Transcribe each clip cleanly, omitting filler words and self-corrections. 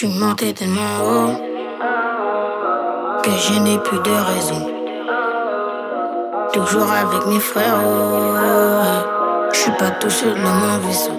suis monté tellement haut que je n'ai plus de raison. Toujours avec mes frères, je suis pas tout seul dans mon vaisseau.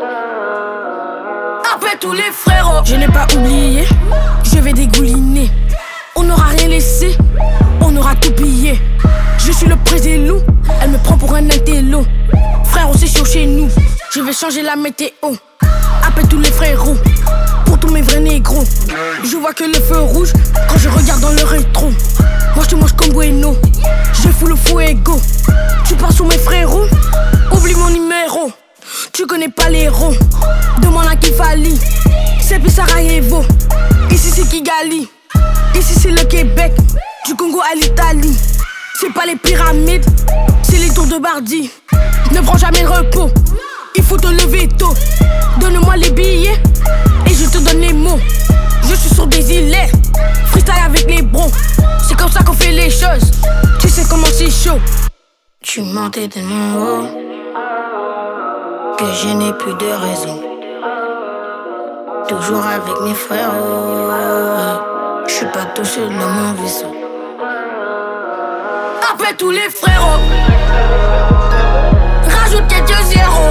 Après tous les frérots, je n'ai pas oublié, je vais dégouliner. On n'aura rien laissé, on aura tout pillé. Je suis le président, elle me prend pour un intello. Frérot, c'est chaud chez nous, je vais changer la météo. Appelle tous les frérots, pour tous mes vrais négros. Je vois que le feu rouge quand je regarde dans le rétro. Moi je te mange comme Bueno, je fous le fuego. Tu pars sur mes frérots, oublie mon numéro. Tu connais pas les héros, demande à Kifali. C'est plus Sarajevo, ici c'est Kigali. Ici c'est le Québec, du Congo à l'Italie. C'est pas les pyramides, c'est les tours de Bardi. Ne prends jamais le repos, il faut te lever tôt. Donne-moi les billets et je te donne les mots. Je suis sur des îlets, freestyle avec les bros. C'est comme ça qu'on fait les choses, tu sais comment c'est chaud. je suis monté tellement haut que je n'ai plus de raison. Toujours avec mes frères, je suis pas tout seul dans mon vaisseau. Après tous les frérots, rajoute quelques zéros.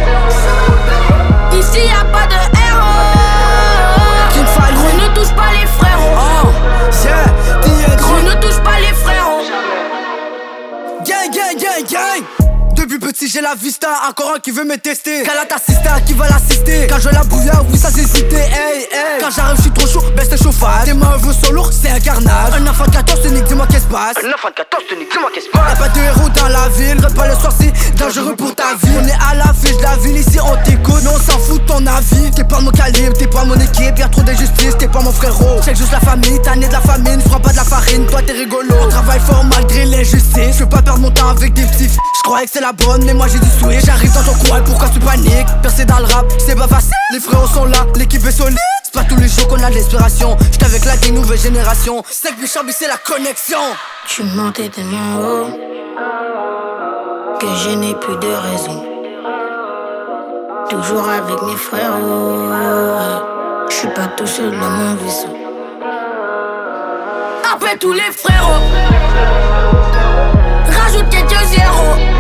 Ici y'a pas de héros. Gros ne touche pas les frérots. Gros ne touche pas les frérots. Gang, gang, gang, gang. Depuis petit j'ai la vista, encore un qui veut me tester. Cala ta sister qui va l'assister. Quand je la bouillard, oui ça hésité. Hey, hey. Quand j'arrive, je suis trop chaud, baisse tes chauffages. Tes mains sont lourds, c'est un carnage. Un enfant de 14, te nique, dis-moi qu'est-ce passe. Un enfant de 14, te nique, dis-moi qu'est-ce passe. Y'a pas de héros dans la ville, repas le soir c'est dangereux pour ta vie. On est à la fiche de la ville, ici on t'écoute, mais on s'en fout de ton avis. T'es pas mon calibre, t'es pas mon équipe, y'a trop d'injustice, t'es pas mon frérot. Check juste la famille, t'as né de la famine, je prends pas de la farine, toi t'es rigolo. On travaille fort malgré l'injustice, je veux pas perdre mon temps avec des petits. Je croyais que c'est la bonne, mais moi j'ai du switch. J'arrive dans ton coin, pourquoi tu paniques? Percer dans le rap, c'est pas facile. Les frérots sont là, l'équipe est solide. C'est pas tous les jours qu'on a de l'inspiration. J'étais avec la des nouvelle génération. C'est que Bichambi, c'est la connexion. Je suis monté tellement haut que je n'ai plus de raison. Toujours avec mes frères, je suis pas tout seul dans mon vaisseau. Après tous les frérots, rajoute quelques zéros.